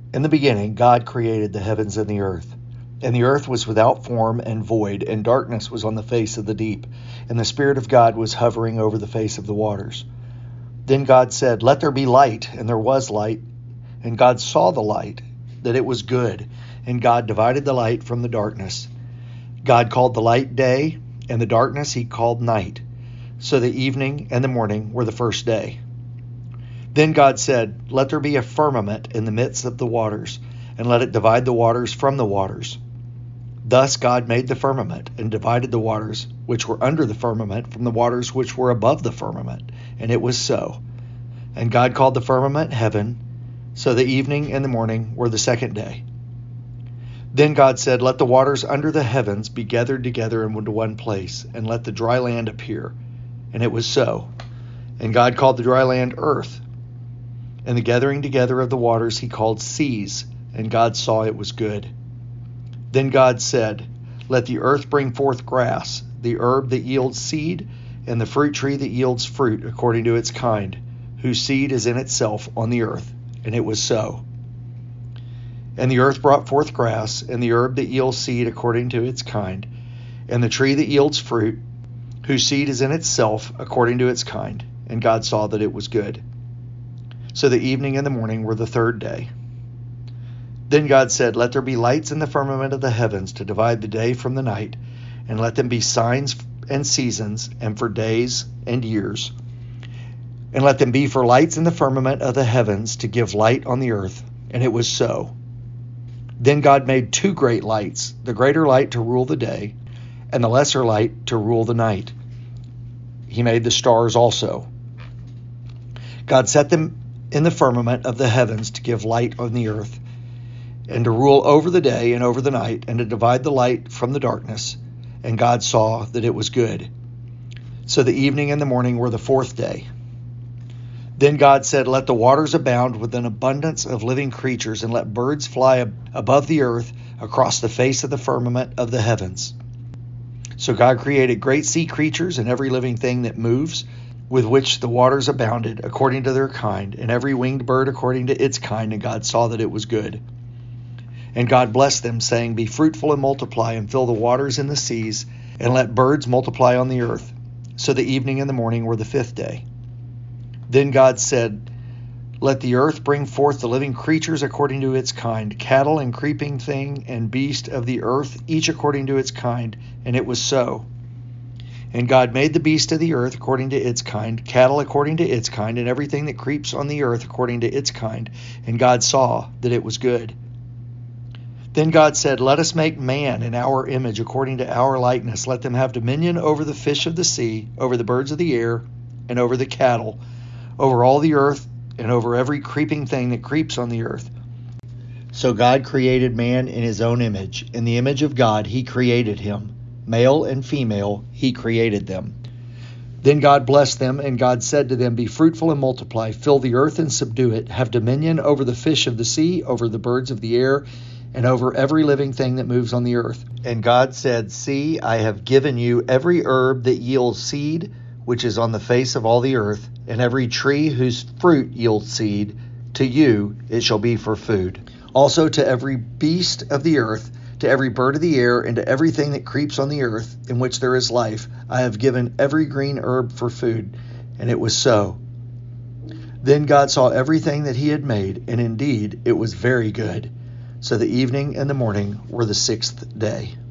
In the beginning, God created the heavens and the earth. And the earth was without form and void, and darkness was on the face of the deep, and the Spirit of God was hovering over the face of the waters. Then God said, "Let there be light," and there was light. And God saw the light, that it was good, and God divided the light from the darkness. God called the light day, and the darkness he called night. So the evening and the morning were the first day. Then God said, "Let there be a firmament in the midst of the waters, and let it divide the waters from the waters." Thus God made the firmament, and divided the waters which were under the firmament from the waters which were above the firmament. And it was so. And God called the firmament heaven. So the evening and the morning were the second day. Then God said, "Let the waters under the heavens be gathered together into one place, and let the dry land appear." And it was so. And God called the dry land earth. And the gathering together of the waters he called seas. And God saw it was good. Then God said, "Let the earth bring forth grass, the herb that yields seed, and the fruit tree that yields fruit according to its kind, whose seed is in itself on the earth." And it was so. And the earth brought forth grass, and the herb that yields seed according to its kind, and the tree that yields fruit, whose seed is in itself according to its kind. And God saw that it was good. So the evening and the morning were the third day. Then God said, "Let there be lights in the firmament of the heavens to divide the day from the night, and let them be signs and seasons, and for days and years. And let them be for lights in the firmament of the heavens to give light on the earth." And it was so. Then God made two great lights, the greater light to rule the day, and the lesser light to rule the night. He made the stars also. God set them in the firmament of the heavens to give light on the earth, and to rule over the day and over the night, and to divide the light from the darkness. And God saw that it was good. So the evening and the morning were the fourth day. Then God said, "Let the waters abound with an abundance of living creatures, and let birds fly above the earth across the face of the firmament of the heavens." So God created great sea creatures and every living thing that moves, with which the waters abounded according to their kind, and every winged bird according to its kind. And God saw that it was good. And God blessed them, saying, "Be fruitful and multiply, and fill the waters in the seas, and let birds multiply on the earth." So the evening and the morning were the fifth day. Then God said, "Let the earth bring forth the living creatures according to its kind, cattle and creeping thing and beast of the earth, each according to its kind." And it was so. And God made the beast of the earth according to its kind, cattle according to its kind, and everything that creeps on the earth according to its kind. And God saw that it was good. Then God said, "Let us make man in our image, according to our likeness. Let them have dominion over the fish of the sea, over the birds of the air, and over the cattle, over all the earth, and over every creeping thing that creeps on the earth." So God created man in his own image. In the image of God he created him. Male and female he created them. Then God blessed them, and God said to them, "Be fruitful and multiply, fill the earth and subdue it, have dominion over the fish of the sea, over the birds of the air, and over every living thing that moves on the earth." And God said, "See, I have given you every herb that yields seed, which is on the face of all the earth, and every tree whose fruit yields seed. To you it shall be for food. Also to every beast of the earth, to every bird of the air, and to everything that creeps on the earth, in which there is life, I have given every green herb for food." And it was so. Then God saw everything that he had made, and indeed it was very good. So the evening and the morning were the sixth day.